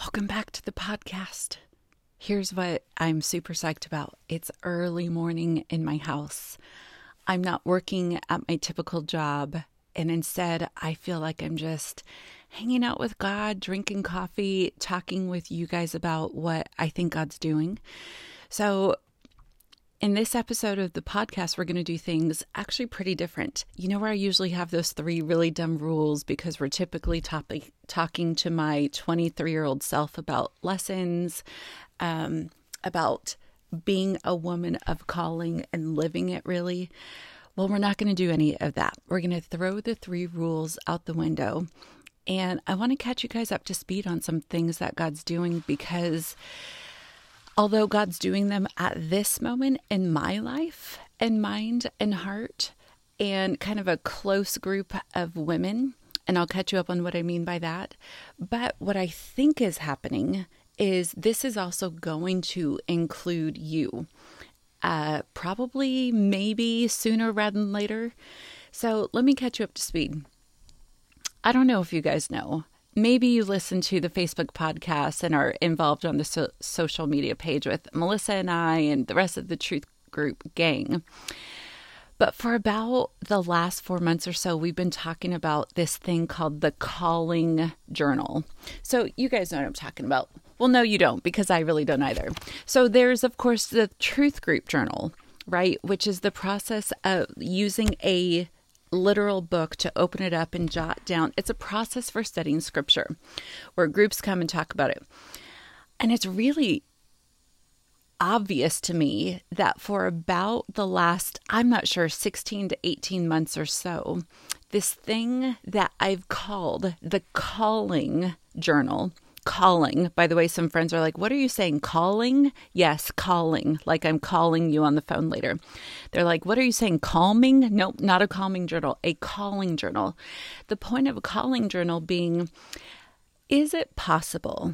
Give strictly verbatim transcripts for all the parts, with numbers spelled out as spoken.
Welcome back to the podcast. Here's what I'm super psyched about. It's early morning in my house. I'm not working at my typical job, and instead I feel like I'm just hanging out with God, drinking coffee, talking with you guys about what I think God's doing. So in this episode of the podcast, we're going to do things actually pretty different. You know where I usually have those three really dumb rules because we're typically topic, talking to my twenty-three-year-old self about lessons, um, about being a woman of calling and living it really. Well, we're not going to do any of that. We're going to throw the three rules out the window. And I want to catch you guys up to speed on some things that God's doing, because although God's doing them at this moment in my life and mind and heart and kind of a close group of women, and I'll catch you up on what I mean by that. But what I think is happening is this is also going to include you, uh, probably maybe sooner rather than later. So let me catch you up to speed. I don't know if you guys know. Maybe you listen to the Facebook podcast and are involved on the so- social media page with Melissa and I and the rest of the Truth Group gang. But for about the last four months or so, we've been talking about this thing called the Calling Journal. So you guys know what I'm talking about. Well, no, you don't, because I really don't either. So there's, of course, the Truth Group Journal, right? Which is the process of using a literal book to open it up and jot down. It's a process for studying scripture where groups come and talk about it. And it's really obvious to me that for about the last, I'm not sure, sixteen to eighteen months or so, this thing that I've called the Calling Journal. Calling. By the way, some friends are like, what are you saying? Calling? Yes, calling. Like I'm calling you on the phone later. They're like, what are you saying? Calming? Nope, not a calming journal, a calling journal. The point of a calling journal being, is it possible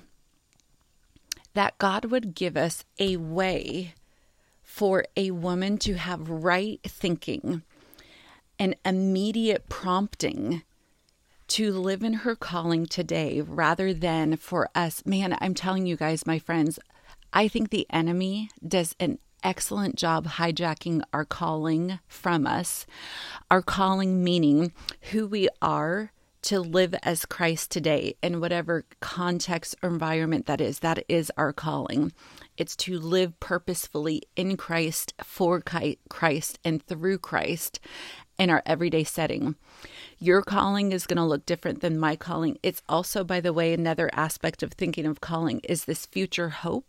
that God would give us a way for a woman to have right thinking and immediate prompting to live in her calling today, rather than for us? Man, I'm telling you guys, my friends, I think the enemy does an excellent job hijacking our calling from us. Our calling meaning who we are to live as Christ today in whatever context or environment that is. That is our calling. It's to live purposefully in Christ, for Christ, and through Christ in our everyday setting. Your calling is going to look different than my calling. It's also, by the way, another aspect of thinking of calling is this future hope,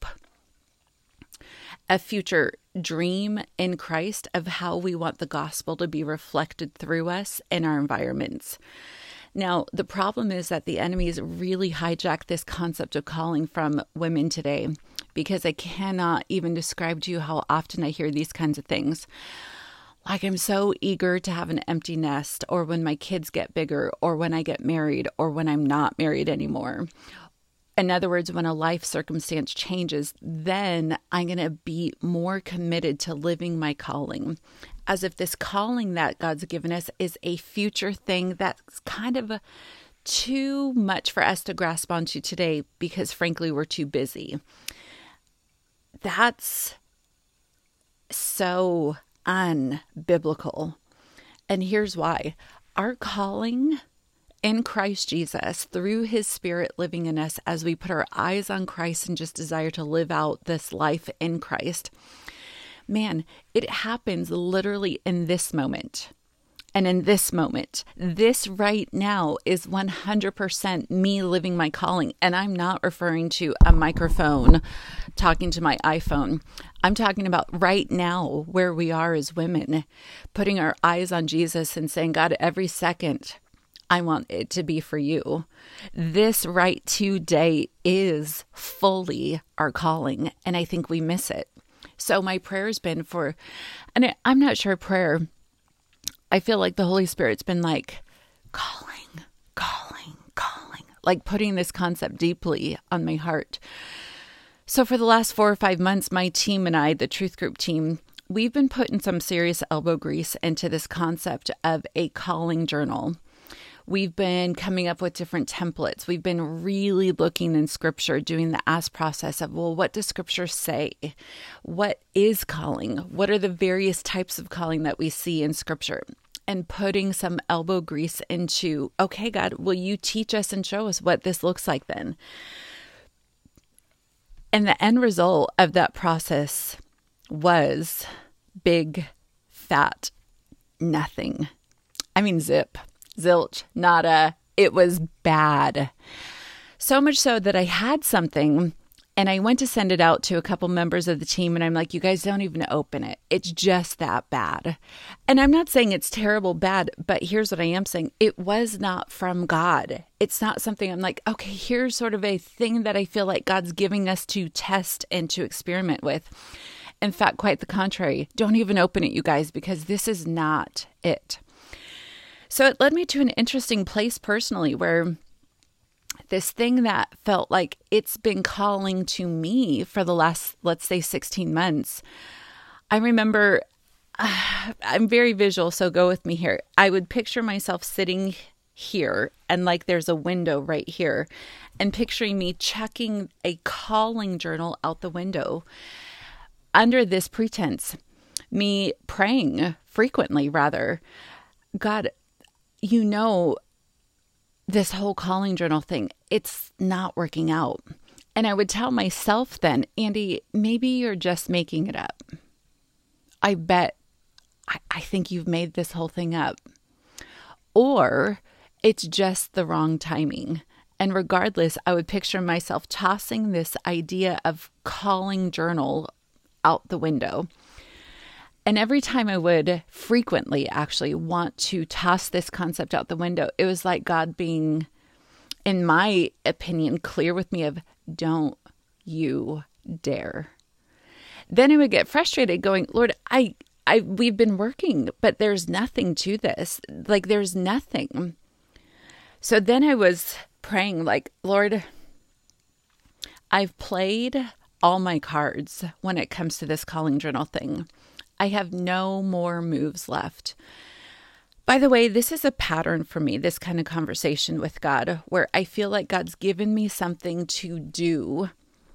a future dream in Christ of how we want the gospel to be reflected through us in our environments. Now, the problem is that the enemy has really hijacked this concept of calling from women today, because I cannot even describe to you how often I hear these kinds of things. Like, I'm so eager to have an empty nest, or when my kids get bigger, or when I get married, or when I'm not married anymore. In other words, when a life circumstance changes, then I'm going to be more committed to living my calling, as if this calling that God's given us is a future thing that's kind of a, too much for us to grasp onto today, because frankly, we're too busy. That's so unbiblical. And here's why. Our calling in Christ Jesus, through his Spirit living in us, as we put our eyes on Christ and just desire to live out this life in Christ, man, it happens literally in this moment. And in this moment, this right now is one hundred percent me living my calling. And I'm not referring to a microphone talking to my iPhone. I'm talking about right now, where we are as women, putting our eyes on Jesus and saying, God, every second, I want it to be for you. This right today is fully our calling. And I think we miss it. So my prayer has been for, and I'm not sure prayer, I feel like the Holy Spirit's been like, calling, calling, calling, like putting this concept deeply on my heart. So for the last four or five months, my team and I, the Truth Group team, we've been putting some serious elbow grease into this concept of a calling journal, We've been coming up with different templates. We've been really looking in Scripture, doing the ask process of, well, what does Scripture say? What is calling? What are the various types of calling that we see in Scripture? And putting some elbow grease into, okay, God, will you teach us and show us what this looks like then? And the end result of that process was big, fat, nothing. I mean, zip, zilch, nada. It was bad. So much so that I had something and I went to send it out to a couple members of the team and I'm like, you guys don't even open it. It's just that bad. And I'm not saying it's terrible bad, but here's what I am saying. It was not from God. It's not something I'm like, okay, here's sort of a thing that I feel like God's giving us to test and to experiment with. In fact, quite the contrary. Don't even open it, you guys, because this is not it. So it led me to an interesting place personally where this thing that felt like it's been calling to me for the last, let's say, sixteen months. I remember, uh, I'm very visual, so go with me here. I would picture myself sitting here and like there's a window right here and picturing me checking a calling journal out the window under this pretense, me praying frequently rather, God, you know, this whole calling journal thing, it's not working out. And I would tell myself then, Andy, maybe you're just making it up. I bet, I, I think you've made this whole thing up. Or it's just the wrong timing. And regardless, I would picture myself tossing this idea of calling journal out the window. And every time I would frequently actually want to toss this concept out the window, it was like God being, in my opinion, clear with me of, don't you dare. Then I would get frustrated going, Lord, I, I, we've been working, but there's nothing to this. Like there's nothing. So then I was praying like, Lord, I've played all my cards when it comes to this calling journal thing. I have no more moves left. By the way, this is a pattern for me, this kind of conversation with God, where I feel like God's given me something to do.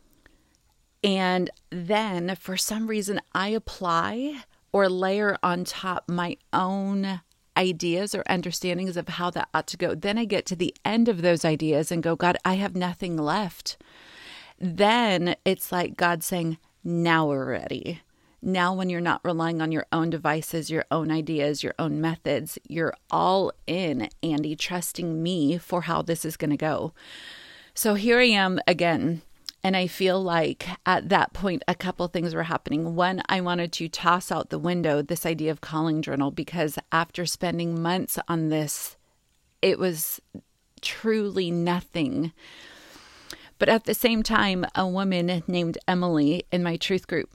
And then for some reason, I apply or layer on top my own ideas or understandings of how that ought to go. Then I get to the end of those ideas and go, God, I have nothing left. Then it's like God saying, now we're ready. Now, when you're not relying on your own devices, your own ideas, your own methods, you're all in, Andy, trusting me for how this is going to go. So here I am again. And I feel like at that point, a couple things were happening. One, I wanted to toss out the window this idea of calling journal because after spending months on this, it was truly nothing. But at the same time, a woman named Emily in my truth group,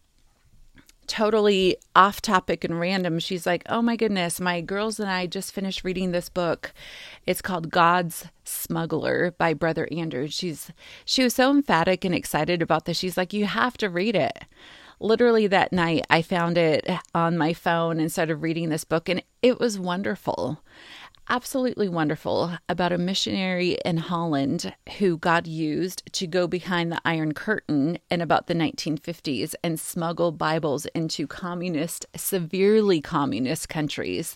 totally off topic and random. She's like, oh my goodness, my girls and I just finished reading this book. It's called God's Smuggler by Brother Andrew. She's, she was so emphatic and excited about this. She's like, you have to read it. Literally that night, I found it on my phone and started reading this book, and it was wonderful. Absolutely wonderful, about a missionary in Holland who God used to go behind the Iron Curtain in about the nineteen fifties and smuggle Bibles into communist, severely communist countries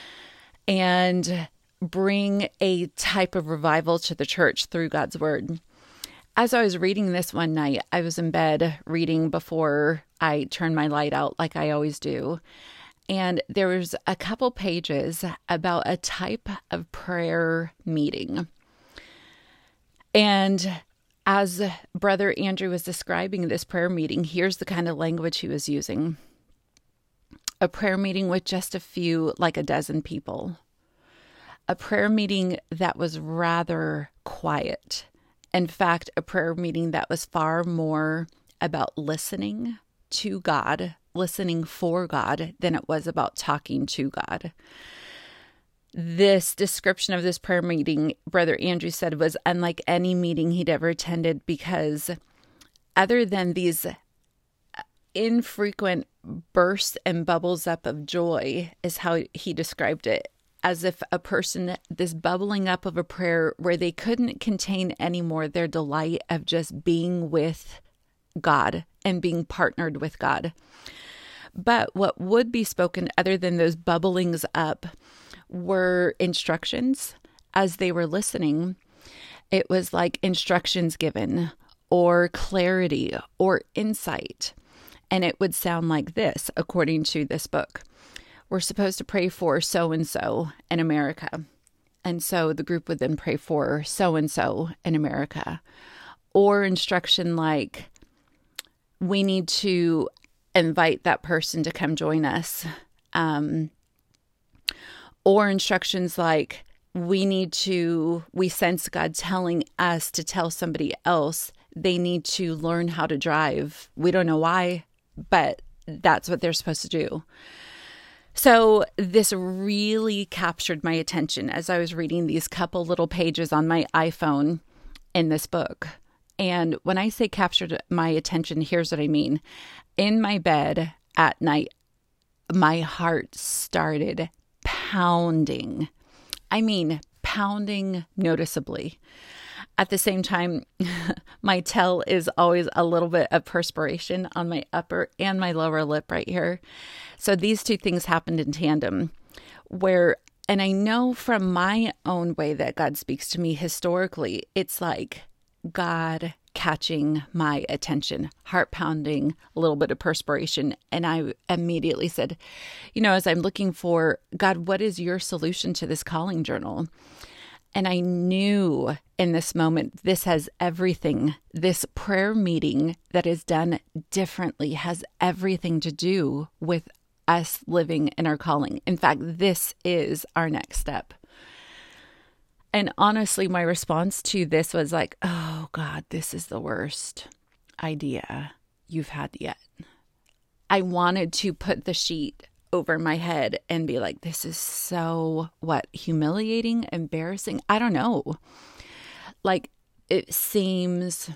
and bring a type of revival to the church through God's word. As I was reading this one night, I was in bed reading before I turned my light out like I always do. And there was a couple pages about a type of prayer meeting. And as Brother Andrew was describing this prayer meeting, here's the kind of language he was using. A prayer meeting with just a few, like a dozen people. A prayer meeting that was rather quiet. In fact, a prayer meeting that was far more about listening to God, listening for God, than it was about talking to God. This description of this prayer meeting, Brother Andrew said, was unlike any meeting he'd ever attended because other than these infrequent bursts and bubbles up of joy, is how he described it, as if a person, this bubbling up of a prayer where they couldn't contain anymore their delight of just being with God and being partnered with God. But what would be spoken other than those bubblings up were instructions as they were listening. It was like instructions given or clarity or insight. And it would sound like this, according to this book. We're supposed to pray for so-and-so in America. And so the group would then pray for so-and-so in America. Or instruction like, we need to invite that person to come join us. Um, or instructions like, we need to, we sense God telling us to tell somebody else they need to learn how to drive. We don't know why, but that's what they're supposed to do. So this really captured my attention as I was reading these couple little pages on my iPhone in this book. And when I say captured my attention, here's what I mean. In my bed at night, my heart started pounding. I mean, pounding noticeably. At the same time, my tell is always a little bit of perspiration on my upper and my lower lip right here. So these two things happened in tandem where, and I know from my own way that God speaks to me historically, it's like God catching my attention, heart pounding, a little bit of perspiration. And I immediately said, you know, as I'm looking for, God, what is your solution to this calling journal? And I knew in this moment, this has everything. This prayer meeting that is done differently has everything to do with us living in our calling. In fact, this is our next step. And honestly, my response to this was like, oh God, this is the worst idea you've had yet. I wanted to put the sheet over my head and be like, this is so, what, humiliating, embarrassing? I don't know. Like, it seems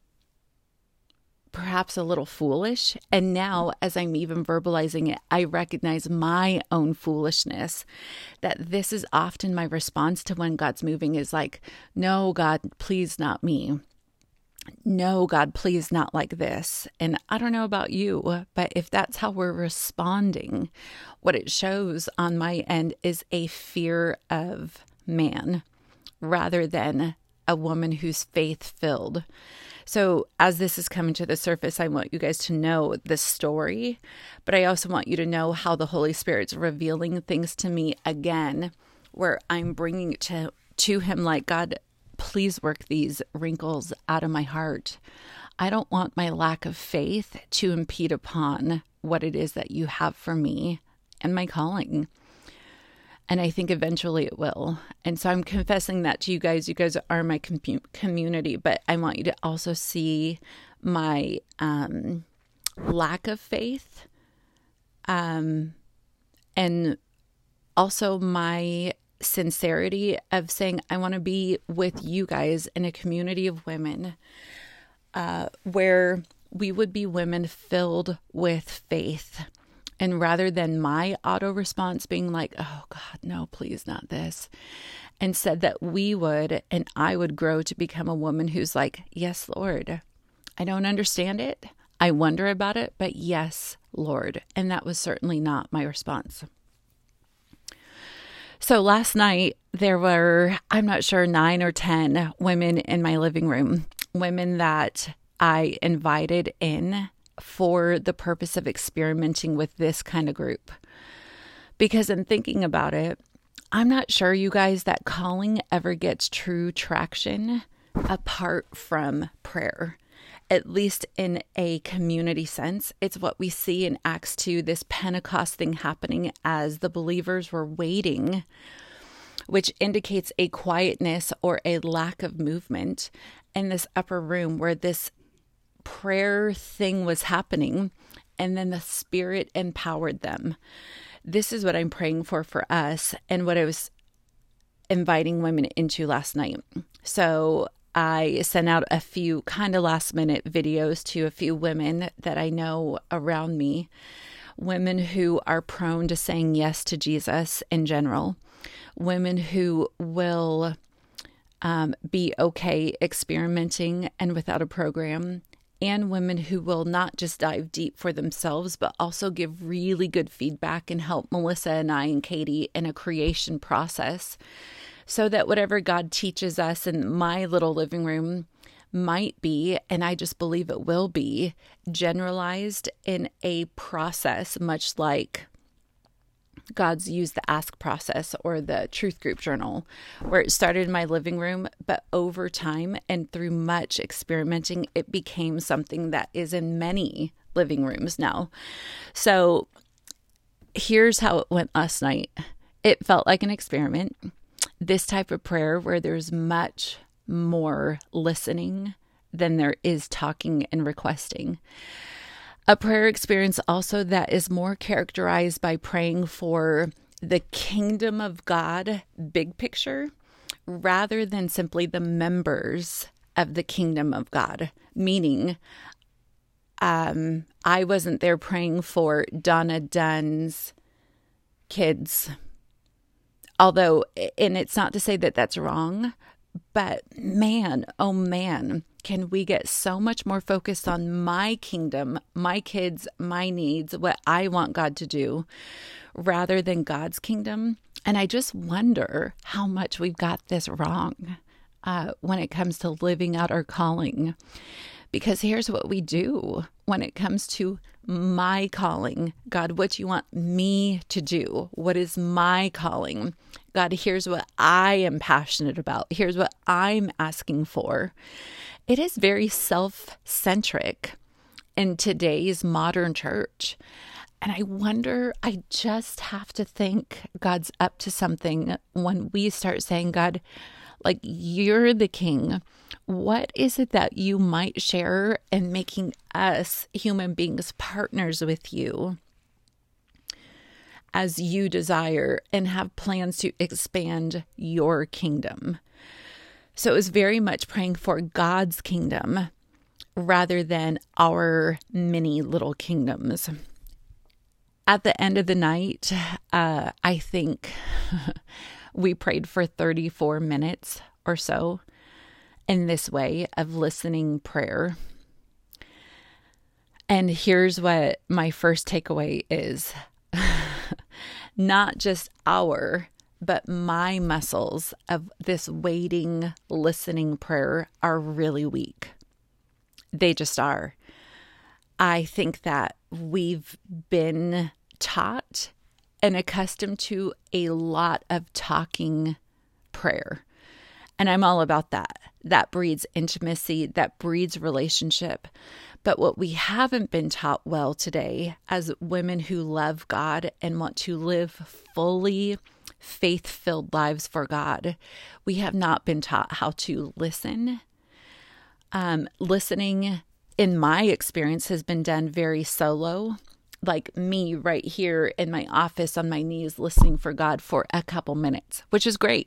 perhaps a little foolish. And now, as I'm even verbalizing it, I recognize my own foolishness, that this is often my response to when God's moving is like, no, God, please not me. No, God, please not like this. And I don't know about you, but if that's how we're responding, what it shows on my end is a fear of man rather than a woman who's faith-filled. So as this is coming to the surface, I want you guys to know the story, but I also want you to know how the Holy Spirit's revealing things to me again, where I'm bringing it to, to him like, God, please work these wrinkles out of my heart. I don't want my lack of faith to impede upon what it is that you have for me and my calling. And I think eventually it will. And so I'm confessing that to you guys. You guys are my com- community, but I want you to also see my um, lack of faith um, and also my sincerity of saying, I want to be with you guys in a community of women uh, where we would be women filled with faith. And rather than my auto response being like, oh God, no, please not this. And said that we would, and I would grow to become a woman who's like, yes, Lord, I don't understand it. I wonder about it, but yes, Lord. And that was certainly not my response. So last night, there were, I'm not sure, nine or ten women in my living room, women that I invited in for the purpose of experimenting with this kind of group. Because in thinking about it, I'm not sure, you guys, that calling ever gets true traction apart from prayer. At least in a community sense. It's what we see in Acts two, this Pentecost thing happening as the believers were waiting, which indicates a quietness or a lack of movement in this upper room where this prayer thing was happening, and then the Spirit empowered them. This is what I'm praying for for us and what I was inviting women into last night. So I sent out a few kind of last minute videos to a few women that I know around me, women who are prone to saying yes to Jesus in general, women who will um, be okay experimenting and without a program, and women who will not just dive deep for themselves, but also give really good feedback and help Melissa and I and Katie in a creation process, so that whatever God teaches us in my little living room might be, and I just believe it will be, generalized in a process, much like God's used the Ask process or the Truth Group Journal, where it started in my living room, but over time and through much experimenting, it became something that is in many living rooms now. So here's how it went last night. It felt like an experiment. This type of prayer where there's much more listening than there is talking and requesting. A prayer experience also that is more characterized by praying for the kingdom of God, big picture, rather than simply the members of the kingdom of God. Meaning, um, I wasn't there praying for Donna Dunn's kids. Although, and it's not to say that that's wrong, but man, oh man, can we get so much more focused on my kingdom, my kids, my needs, what I want God to do, rather than God's kingdom? And I just wonder how much we've got this wrong uh, when it comes to living out our calling. Because here's what we do when it comes to my calling. God, what do you want me to do? What is my calling? God, here's what I am passionate about. Here's what I'm asking for. It is very self-centric in today's modern church. And I wonder, I just have to think God's up to something when we start saying, God, like, you're the king. What is it that you might share in making us human beings partners with you as you desire and have plans to expand your kingdom? So it was very much praying for God's kingdom rather than our mini little kingdoms. At the end of the night, uh, I think we prayed for thirty-four minutes or so in this way of listening prayer. And here's what my first takeaway is. Not just our, but my muscles of this waiting, listening prayer are really weak. They just are. I think that we've been taught and accustomed to a lot of talking prayer. And I'm all about that. That breeds intimacy, that breeds relationship. But what we haven't been taught well today as women who love God and want to live fully faith-filled lives for God, we have not been taught how to listen. Um, listening, in my experience, has been done very solo. Like me right here in my office on my knees listening for God for a couple minutes, which is great.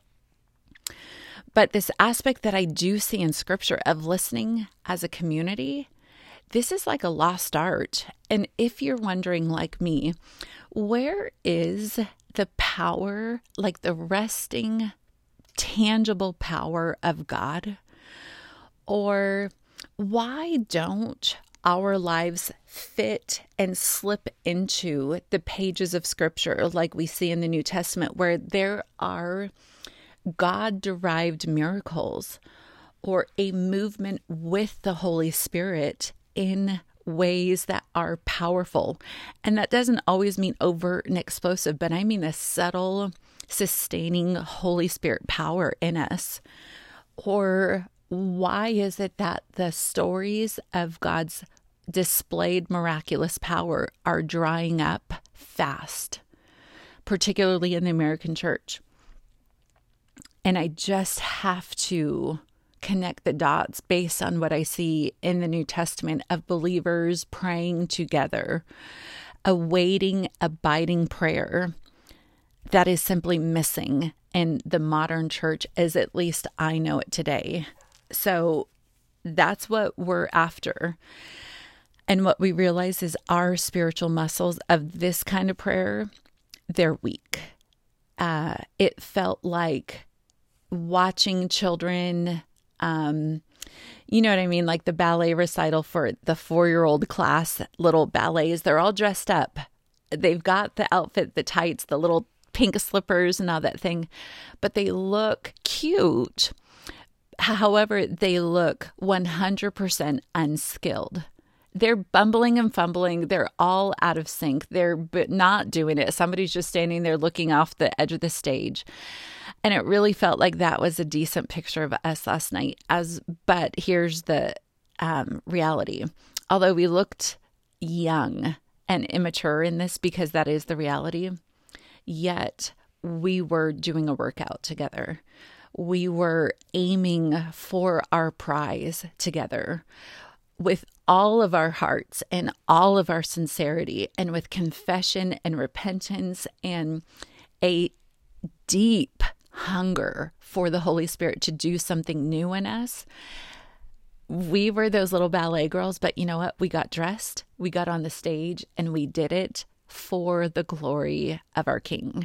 But this aspect that I do see in Scripture of listening as a community, this is like a lost art. And if you're wondering, like me, where is the power, like the resting, tangible power of God? Or why don't our lives fit and slip into the pages of Scripture like we see in the New Testament, where there are God-derived miracles or a movement with the Holy Spirit in ways that are powerful? And that doesn't always mean overt and explosive, but I mean a subtle, sustaining Holy Spirit power in us. Or why is it that the stories of God's displayed miraculous power are drying up fast, particularly in the American church? And I just have to connect the dots based on what I see in the New Testament of believers praying together, awaiting, abiding prayer that is simply missing in the modern church, as at least I know it today. So that's what we're after. And what we realize is our spiritual muscles of this kind of prayer, they're weak. uh, it felt like watching children, um, you know what I mean? Like the ballet recital for the four-year-old class, little ballets, they're all dressed up. They've got the outfit, the tights, the little pink slippers and all that thing, but they look cute. However, they look one hundred percent unskilled. They're bumbling and fumbling. They're all out of sync. They're but not doing it. Somebody's just standing there looking off the edge of the stage. And it really felt like that was a decent picture of us last night. As but here's the um, reality. Although we looked young and immature in this, because that is the reality, yet we were doing a workout together. We were aiming for our prize together with all of our hearts and all of our sincerity, and with confession and repentance and a deep hunger for the Holy Spirit to do something new in us. We were those little ballet girls, but you know what? We got dressed, we got on the stage, and we did it for the glory of our King.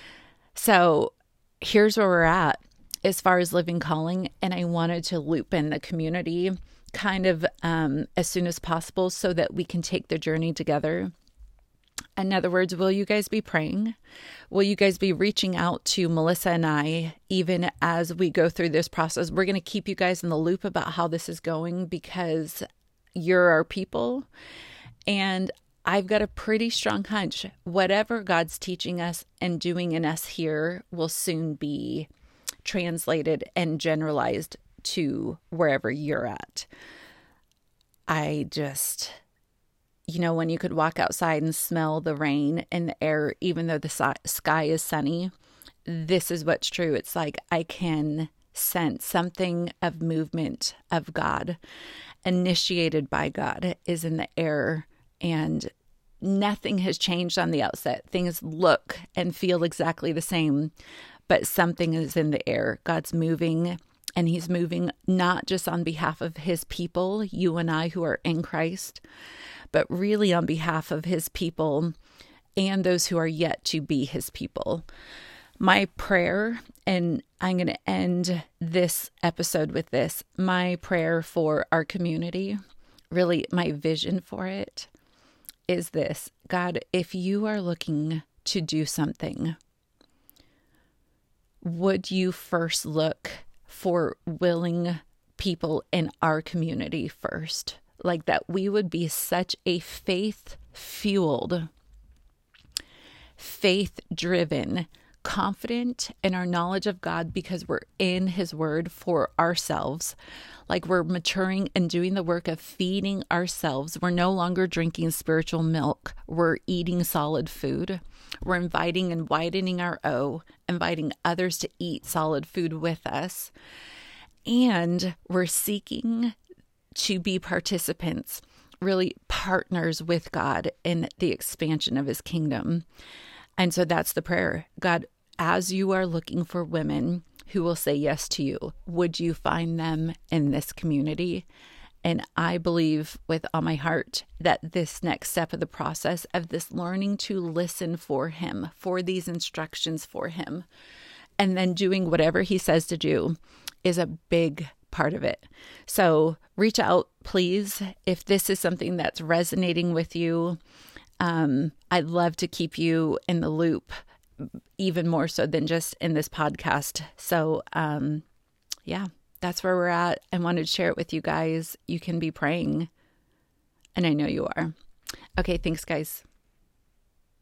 So here's where we're at as far as Living Calling, and I wanted to loop in the community kind of um, as soon as possible so that we can take the journey together. In other words, will you guys be praying? Will you guys be reaching out to Melissa and I even as we go through this process? We're going to keep you guys in the loop about how this is going, because you're our people. And I've got a pretty strong hunch whatever God's teaching us and doing in us here will soon be translated and generalized to wherever you're at. I just, you know, when you could walk outside and smell the rain in the air, even though the si- sky is sunny, this is what's true. It's like I can sense something of movement of God, initiated by God, is in the air, and nothing has changed on the outset. Things look and feel exactly the same, but something is in the air. God's moving. And he's moving not just on behalf of his people, you and I who are in Christ, but really on behalf of his people and those who are yet to be his people. My prayer, and I'm going to end this episode with this, my prayer for our community, really my vision for it, is this. God, if you are looking to do something, would you first look for willing people in our community first? Like that we would be such a faith-fueled, faith-driven, confident in our knowledge of God because we're in his word for ourselves. Like we're maturing and doing the work of feeding ourselves. We're no longer drinking spiritual milk. We're eating solid food. We're inviting and widening our O, inviting others to eat solid food with us. And we're seeking to be participants, really partners with God in the expansion of his kingdom. And so that's the prayer. God, as you are looking for women who will say yes to you, would you find them in this community? And I believe with all my heart that this next step of the process of this learning to listen for him, for these instructions for him, and then doing whatever he says to do is a big part of it. So reach out, please, if this is something that's resonating with you. Um, I'd love to keep you in the loop, even more so than just in this podcast. So, um, yeah. That's where we're at. I wanted to share it with you guys. You can be praying, and I know you are. Okay, thanks, guys.